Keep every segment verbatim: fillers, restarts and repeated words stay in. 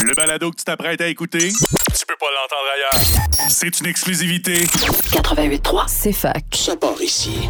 Le balado que tu t'apprêtes à écouter, tu peux pas l'entendre ailleurs. C'est une exclusivité. quatre-vingt-huit point trois, c'est fac. Ça part ici.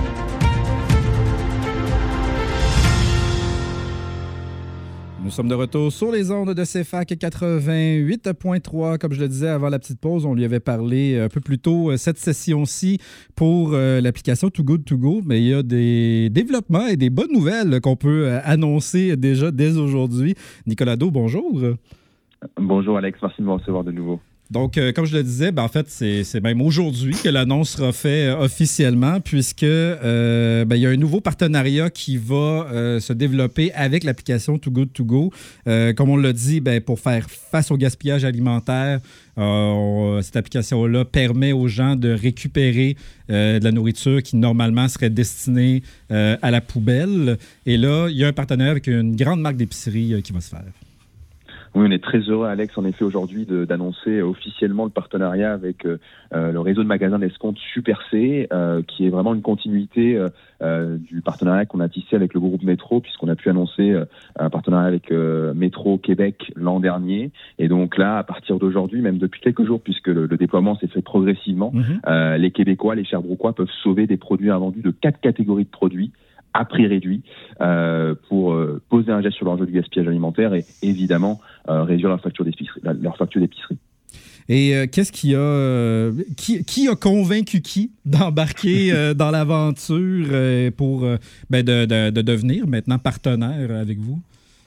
Nous sommes de retour sur les ondes de C F A C quatre-vingt-huit point trois. Comme je le disais avant la petite pause, on lui avait parlé un peu plus tôt cette session-ci pour euh, l'application Too Good To Go, mais il y a des développements et des bonnes nouvelles qu'on peut euh, annoncer déjà dès aujourd'hui. Nicolas Do, bonjour. Bonjour Alex, merci de me recevoir de nouveau. Donc, euh, comme je le disais, ben, en fait, c'est, c'est même aujourd'hui que l'annonce sera faite euh, officiellement, puisque euh, ben, il y a un nouveau partenariat qui va euh, se développer avec l'application Too Good To Go. Euh, comme on l'a dit, ben, pour faire face au gaspillage alimentaire, euh, on, cette application-là permet aux gens de récupérer euh, de la nourriture qui, normalement, serait destinée euh, à la poubelle. Et là, il y a un partenariat avec une grande marque d'épicerie euh, qui va se faire. Oui, on est très heureux, Alex, en effet, aujourd'hui, de, d'annoncer officiellement le partenariat avec euh, le réseau de magasins d'escompte Super C, euh, qui est vraiment une continuité euh, euh, du partenariat qu'on a tissé avec le groupe Métro, puisqu'on a pu annoncer euh, un partenariat avec euh, Métro Québec l'an dernier. Et donc là, à partir d'aujourd'hui, même depuis quelques jours, puisque le, le déploiement s'est fait progressivement, mmh. euh, les Québécois, les Sherbrookois peuvent sauver des produits invendus de quatre catégories de produits à prix réduit euh, pour euh, poser un geste sur l'enjeu du gaspillage alimentaire et évidemment euh, réduire leur facture d'épicerie. Leur facture d'épicerie. Et euh, qu'est-ce qui a, euh, qui, qui a convaincu qui d'embarquer euh, dans l'aventure euh, pour euh, ben de, de, de devenir maintenant partenaire avec vous?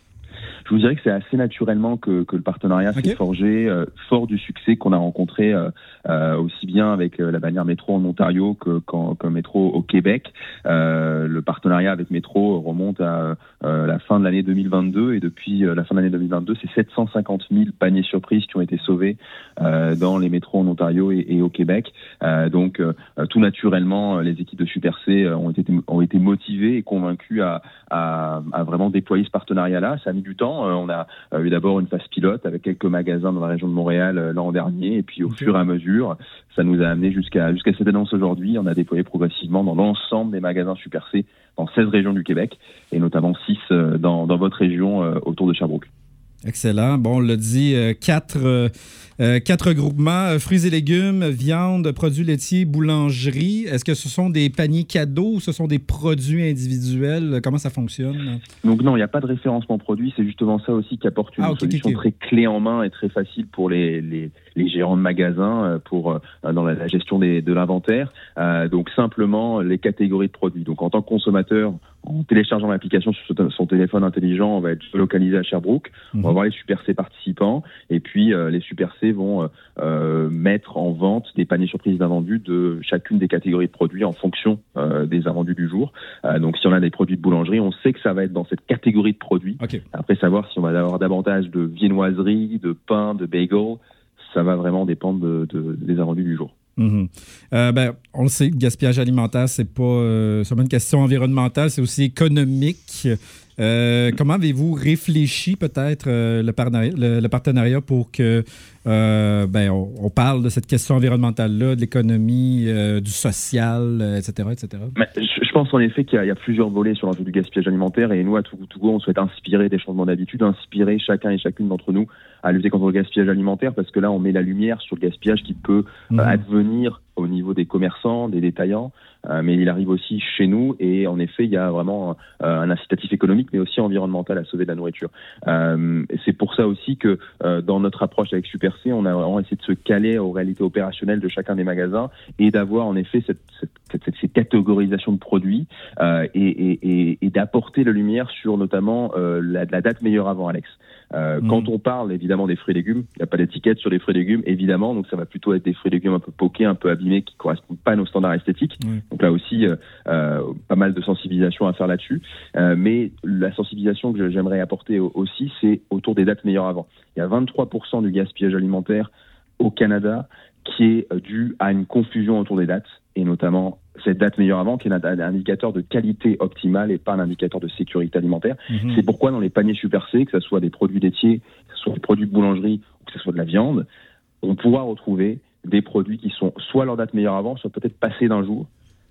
Je vous dirais que c'est assez naturellement que, que le partenariat okay. s'est forgé, euh, fort du succès qu'on a rencontré euh, euh, aussi bien avec euh, la bannière Métro en Ontario que, que, que Métro au Québec. Euh, le partenariat avec Métro remonte à euh, la fin de l'année deux mille vingt-deux et depuis euh, la fin de l'année deux mille vingt-deux, c'est sept cent cinquante mille paniers surprises qui ont été sauvés euh, dans les métros en Ontario et, et au Québec. Euh, donc euh, tout naturellement, les équipes de Super C ont été, ont été motivées et convaincues à, à, à vraiment déployer ce partenariat-là. Ça a mis du temps. On a eu d'abord une phase pilote avec quelques magasins dans la région de Montréal l'an dernier et puis au okay. fur et à mesure, ça nous a amené jusqu'à, jusqu'à cette annonce aujourd'hui. On a déployé progressivement dans l'ensemble des magasins Super C dans seize régions du Québec et notamment six dans, dans votre région autour de Sherbrooke. Excellent. Bon, on l'a dit, euh, quatre, euh, euh, quatre groupements, euh, fruits et légumes, viande, produits laitiers, boulangerie. Est-ce que ce sont des paniers cadeaux ou ce sont des produits individuels? Comment ça fonctionne? Donc non, il n'y a pas de référencement produit. C'est justement ça aussi qui apporte une ah, okay, solution okay. très clé en main et très facile pour les, les, les gérants de magasins pour, euh, dans la, la gestion des, de l'inventaire. Euh, donc simplement les catégories de produits. Donc en tant que consommateur, en téléchargeant l'application sur son téléphone intelligent, on va être localisé à Sherbrooke. Mmh. On va voir les Super C participants et puis euh, les Super C vont euh, mettre en vente des paniers surprises d'invendus de chacune des catégories de produits en fonction euh, des invendus du jour. Euh, donc si on a des produits de boulangerie, on sait que ça va être dans cette catégorie de produits. Okay. Après, savoir si on va avoir davantage de viennoiserie, de pain, de bagel, ça va vraiment dépendre de, de, des invendus du jour. Mm-hmm. Euh, ben, on le sait, le gaspillage alimentaire, c'est pas euh, seulement une question environnementale, c'est aussi économique. Euh, comment avez-vous réfléchi peut-être euh, le, partenariat, le, le partenariat pour que euh, ben, on, on parle de cette question environnementale-là, de l'économie, euh, du social, euh, et cetera, et cetera? Mais je, je pense en effet qu'il y a, il y a plusieurs volets sur l'enjeu du gaspillage alimentaire et nous, à Too Good To Go, on souhaite inspirer des changements d'habitude, inspirer chacun et chacune d'entre nous à lutter contre le gaspillage alimentaire parce que là, on met la lumière sur le gaspillage qui peut mmh. euh, advenir au niveau des commerçants, des détaillants, euh, mais il arrive aussi chez nous et en effet, il y a vraiment euh, un incitatif économique mais aussi environnemental à sauver de la nourriture. Euh, et c'est pour ça aussi que euh, dans notre approche avec Super C, on a vraiment essayé de se caler aux réalités opérationnelles de chacun des magasins et d'avoir en effet cette, cette, cette, cette catégorisation de produits euh, et, et, et, et d'apporter la lumière sur notamment euh, la, la date meilleure avant, Alex. Euh, mmh. Quand on parle évidemment des fruits et légumes, il n'y a pas d'étiquette sur les fruits et légumes, évidemment, donc ça va plutôt être des fruits et légumes un peu poqués, un peu abîmés, qui ne correspondent pas à nos standards esthétiques. Mmh. Donc là aussi, euh, euh, pas mal de sensibilisation à faire là-dessus. Euh, mais la sensibilisation que j'aimerais apporter aussi, c'est autour des dates meilleures avant. Il y a vingt-trois pour cent du gaspillage alimentaire au Canada qui est dû à une confusion autour des dates, et notamment cette date meilleure avant, qui est un indicateur de qualité optimale et pas un indicateur de sécurité alimentaire. Mmh. C'est pourquoi dans les paniers Super C, que ce soit des produits laitiers, que ce soit des produits de boulangerie ou que ce soit de la viande, on pourra retrouver des produits qui sont soit leur date meilleure avant, soit peut-être passés d'un jour,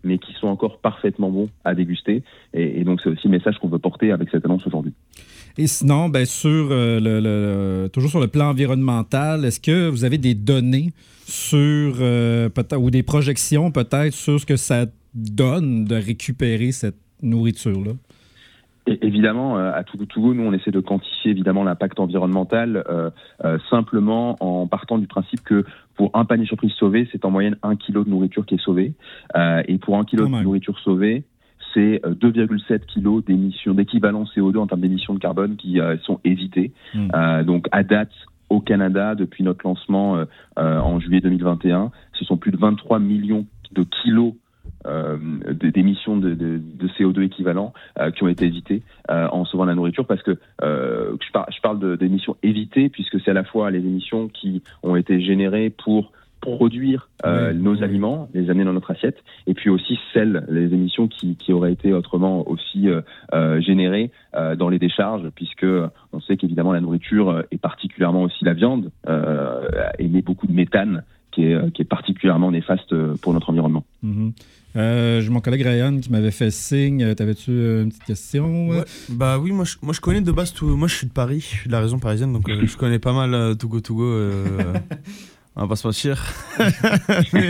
mais qui sont encore parfaitement bons à déguster. Et, et donc, c'est aussi le message qu'on veut porter avec cette annonce aujourd'hui. Et sinon, ben, sur, euh, le, le, toujours sur le plan environnemental, est-ce que vous avez des données sur, euh, peut-être, ou des projections peut-être sur ce que ça donne de récupérer cette nourriture-là? Et évidemment, à Too Good To Go, nous, on essaie de quantifier évidemment l'impact environnemental euh, euh, simplement en partant du principe que pour un panier surprise sauvé, c'est en moyenne un kilo de nourriture qui est sauvé. Euh, et pour un kilo de nourriture sauvée, c'est deux virgule sept kilos d'émissions, d'équivalent C O deux en termes d'émissions de carbone qui euh, sont évitées. Mmh. Euh, donc, à date, au Canada, depuis notre lancement euh, euh, en juillet deux mille vingt et un, ce sont plus de vingt-trois millions de kilos euh, d'émissions de, de, de C O deux équivalents euh, qui ont été évitées euh, en sauvant la nourriture, parce que euh, je, par, je parle de, d'émissions évitées, puisque c'est à la fois les émissions qui ont été générées pour produire euh, oui, nos oui. aliments, les amener dans notre assiette, et puis aussi celles, les émissions qui, qui auraient été autrement aussi euh, euh, générées euh, dans les décharges, puisque on sait qu'évidemment la nourriture et particulièrement aussi la viande euh, émet beaucoup de méthane qui est, qui est particulièrement néfaste pour notre environnement. Mm-hmm. Euh, j'ai mon collègue Ryan qui m'avait fait signe. T'avais-tu une petite question? Ouais. Bah oui, moi je, moi je connais de base tout. Moi je suis de Paris, je suis de la région parisienne, donc euh, je connais pas mal euh, Too Good To Go. Euh, on va pas se mentir. Mais,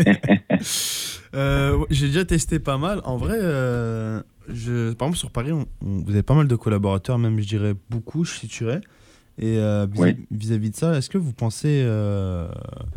euh, j'ai déjà testé pas mal. En vrai, euh, je, par exemple sur Paris, on, on, vous avez pas mal de collaborateurs, même je dirais beaucoup, je situerais. Et euh, vis- ouais. vis-à-vis de ça, est-ce que vous pensez euh,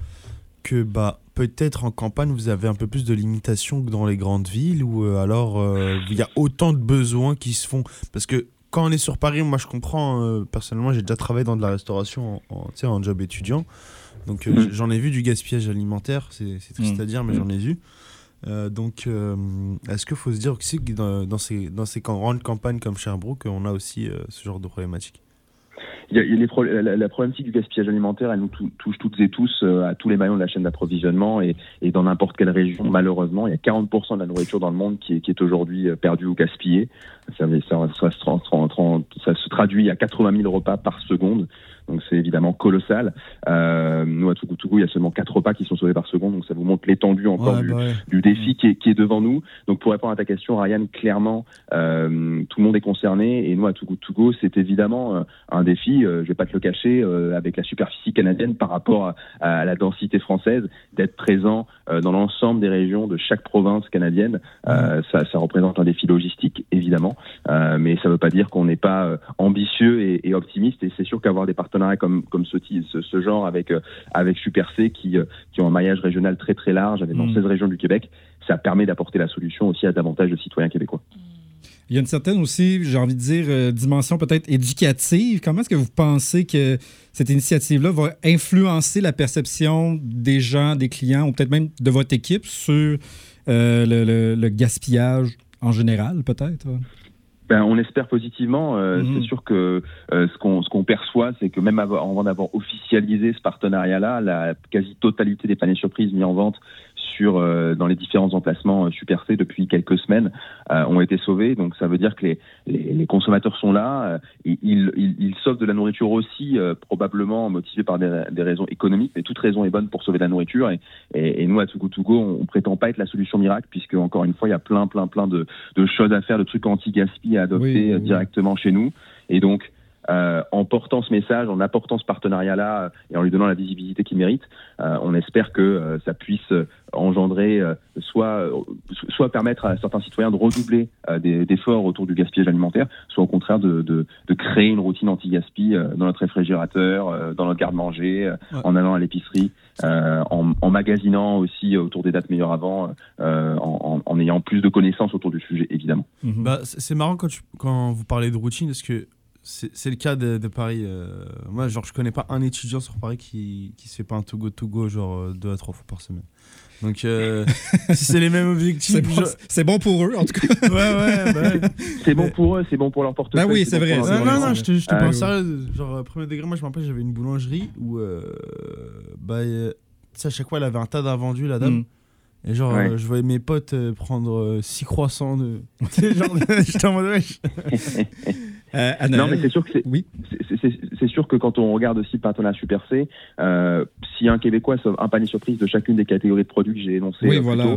que bah peut-être en campagne vous avez un peu plus de limitations que dans les grandes villes, ou euh, alors il euh, y a autant de besoins qui se font? Parce que quand on est sur Paris, moi je comprends, euh, personnellement j'ai déjà travaillé dans de la restauration en, en, en job étudiant, donc euh, mmh. j'en ai vu du gaspillage alimentaire, c'est, c'est triste mmh. à dire, mais mmh. j'en ai vu. Euh, donc euh, est-ce qu'il faut se dire aussi que dans, dans, ces, dans ces grandes campagnes comme Sherbrooke, on a aussi euh, ce genre de problématique? Il y a, il y a les pro- la, la problématique du gaspillage alimentaire, elle nous tou- touche toutes et tous euh, à tous les maillons de la chaîne d'approvisionnement, et, et dans n'importe quelle région, malheureusement, il y a quarante pour cent de la nourriture dans le monde qui est, qui est aujourd'hui perdue ou gaspillée. Ça, ça, ça, ça, ça se traduit à quatre-vingt mille repas par seconde, donc c'est évidemment colossal. Euh, nous, à Too Good To Go, il y a seulement quatre repas qui sont sauvés par seconde, donc ça vous montre l'étendue encore ouais, du, bah ouais. du défi qui est, qui est devant nous. Donc pour répondre à ta question, Ryan, clairement, euh, tout le monde est concerné, et nous, à Too Good To Go, c'est évidemment euh, un défi, euh, je vais pas te le cacher, euh, avec la superficie canadienne par rapport à, à la densité française, d'être présent euh, dans l'ensemble des régions de chaque province canadienne. Euh, ça, ça représente un défi logistique, évidemment. Euh, mais ça ne veut pas dire qu'on n'est pas euh, ambitieux et, et optimiste, et c'est sûr qu'avoir des partenariats comme, comme ce, ce, ce genre avec, euh, avec Super C qui, euh, qui ont un maillage régional très très large, avec dans mmh. seize régions du Québec, ça permet d'apporter la solution aussi à davantage de citoyens québécois. Il y a une certaine aussi, j'ai envie de dire, euh, dimension peut-être éducative. Comment est-ce que vous pensez que cette initiative-là va influencer la perception des gens, des clients, ou peut-être même de votre équipe sur euh, le, le, le gaspillage en général, peut-être? Ben, on espère positivement. Euh, mmh. C'est sûr que euh, ce qu'on ce qu'on perçoit, c'est que même avant, avant d'avoir officialisé ce partenariat-là, la quasi-totalité des paniers surprises mis en vente sur euh, dans les différents emplacements euh, Super C depuis quelques semaines euh, ont été sauvés. Donc ça veut dire que les les, les consommateurs sont là. Euh, ils, ils ils sauvent de la nourriture aussi, euh, probablement motivés par des, des raisons économiques, mais toute raison est bonne pour sauver de la nourriture. Et, et, et nous à Too Good To Go, on, on prétend pas être la solution miracle, puisque encore une fois, il y a plein plein plein de de choses à faire, de trucs anti-gaspi à adopter oui, oui. directement chez nous. Et donc Euh, en portant ce message, en apportant ce partenariat-là euh, et en lui donnant la visibilité qu'il mérite, euh, on espère que euh, ça puisse euh, engendrer, euh, soit, euh, soit permettre à certains citoyens de redoubler euh, des, d'efforts autour du gaspillage alimentaire, soit au contraire de, de, de créer une routine anti-gaspi euh, dans notre réfrigérateur, euh, dans notre garde-manger, euh, ouais. en allant à l'épicerie, euh, en, en magasinant aussi autour des dates meilleures avant, euh, en, en, en ayant plus de connaissances autour du sujet, évidemment. Mmh. Bah, c'est marrant quand, tu, quand vous parlez de routine, parce que C'est, c'est le cas de, de Paris. Euh, moi, genre, je connais pas un étudiant sur Paris qui, qui se fait pas un Too Good To Go, genre deux à trois fois par semaine. Donc, euh, si c'est les mêmes objectifs. C'est bon, genre... c'est bon pour eux, en tout cas. ouais, ouais, bah ouais. C'est bon pour eux, c'est bon pour leur portefeuille. Bah oui, c'est, c'est vrai. Non, non, non, je te, je te ah, parle oui. sérieux. Genre, premier degré, moi, je me rappelle, j'avais une boulangerie où, euh, bah, euh, tu sais, à chaque fois, elle avait un tas d'invendus, la dame. Mm. Et genre, ouais. euh, je voyais mes potes euh, prendre six euh, croissants de. Tu sais, genre, j'étais en mode wesh. Euh, non, mais c'est sûr que c'est, oui. c'est, c'est, c'est sûr que quand on regarde aussi le partenariat Super C, euh, si un Québécois sauve un panier surprise de chacune des catégories de produits que j'ai énoncées, oui, euh, voilà. plutôt,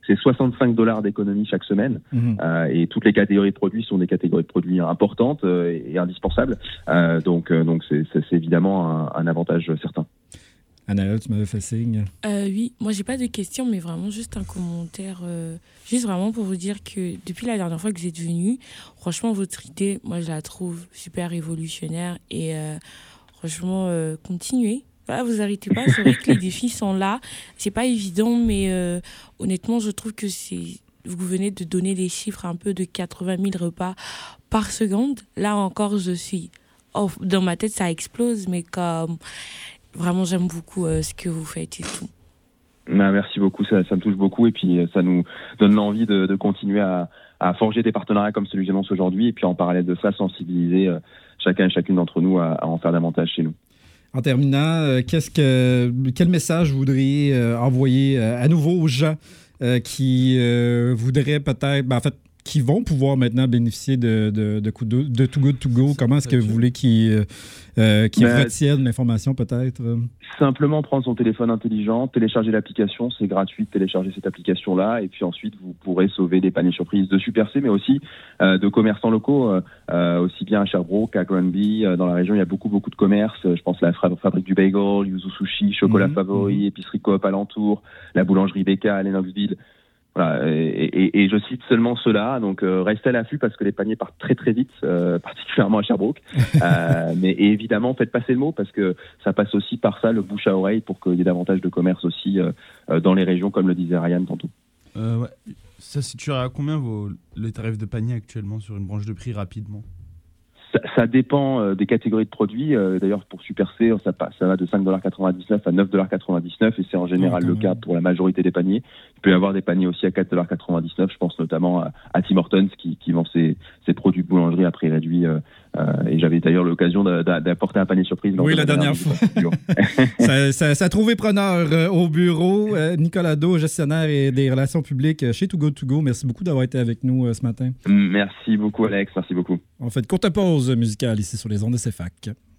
c'est soixante-cinq dollars d'économie chaque semaine. Mmh. Euh, et toutes les catégories de produits sont des catégories de produits importantes euh, et indispensables. Euh, donc, euh, donc c'est, c'est, c'est évidemment un, un avantage certain. Anaëlle, tu m'avais fait signe. Euh, oui, moi, j'ai pas de questions, mais vraiment juste un commentaire. Euh, juste vraiment pour vous dire que depuis la dernière fois que vous êtes venu, franchement, votre idée, moi, je la trouve super révolutionnaire. Et euh, franchement, euh, continuez. Voilà, vous arrêtez pas. C'est vrai que les défis sont là. C'est pas évident, mais euh, honnêtement, je trouve que c'est... Vous venez de donner les chiffres un peu de quatre-vingt mille repas par seconde. Là encore, je suis... Oh, dans ma tête, ça explose, mais comme... Vraiment, j'aime beaucoup euh, ce que vous faites et tout. Ben, merci beaucoup, ça, ça me touche beaucoup et puis ça nous donne l'envie de, de continuer à, à forger des partenariats comme celui que j'annonce aujourd'hui et puis en parallèle de ça, sensibiliser euh, chacun et chacune d'entre nous à, à en faire davantage chez nous. En terminant, euh, qu'est-ce que, quel message vous voudriez euh, envoyer euh, à nouveau aux gens euh, qui euh, voudraient peut-être, ben, en fait, qui vont pouvoir maintenant bénéficier de, de, de, de, de Too Good To Go? Comment est-ce que vous voulez qu'ils, euh, qu'ils ben, retiennent l'information peut-être? Simplement prendre son téléphone intelligent, télécharger l'application, c'est gratuit de télécharger cette application-là et puis ensuite vous pourrez sauver des paniers surprises de Super C mais aussi euh, de commerçants locaux, euh, aussi bien à Sherbrooke qu'à Granby. Euh, dans la région, il y a beaucoup beaucoup de commerces. Je pense à la fabrique du bagel, Yuzu Sushi, Chocolat mmh, Favori, mmh. Épicerie Coop alentour, la boulangerie Becca à Lennoxville. Voilà, et, et, et je cite seulement ceux-là, donc euh, restez à l'affût parce que les paniers partent très très vite, euh, particulièrement à Sherbrooke. euh, mais et évidemment, faites passer le mot parce que ça passe aussi par ça, le bouche à oreille, pour qu'il y ait davantage de commerce aussi euh, dans les régions, comme le disait Ryan tantôt. Euh, ouais. Ça situerait à combien vos, les tarifs de panier actuellement sur une branche de prix rapidement? Ça, ça dépend euh, des catégories de produits. Euh, d'ailleurs, pour Super C, ça, ça va de cinq dollars quatre-vingt-dix-neuf à neuf dollars quatre-vingt-dix-neuf et c'est en général mmh, le cas pour la majorité des paniers. Il peut y avoir des paniers aussi à quatre dollars quatre-vingt-dix-neuf. Je pense notamment à, à Tim Hortons qui, qui vend ses, ses produits de boulangerie à prix réduit. Euh, euh, et j'avais d'ailleurs l'occasion d'apporter un panier surprise. Oui, la dernière fois. ça, ça, ça a trouvé preneur euh, au bureau. Euh, Nicolas Do, gestionnaire et des relations publiques chez Too Good To Go. Merci beaucoup d'avoir été avec nous euh, ce matin. Merci beaucoup, Alex. Merci beaucoup. On fait une courte pause musicale ici sur les ondes de C F A C.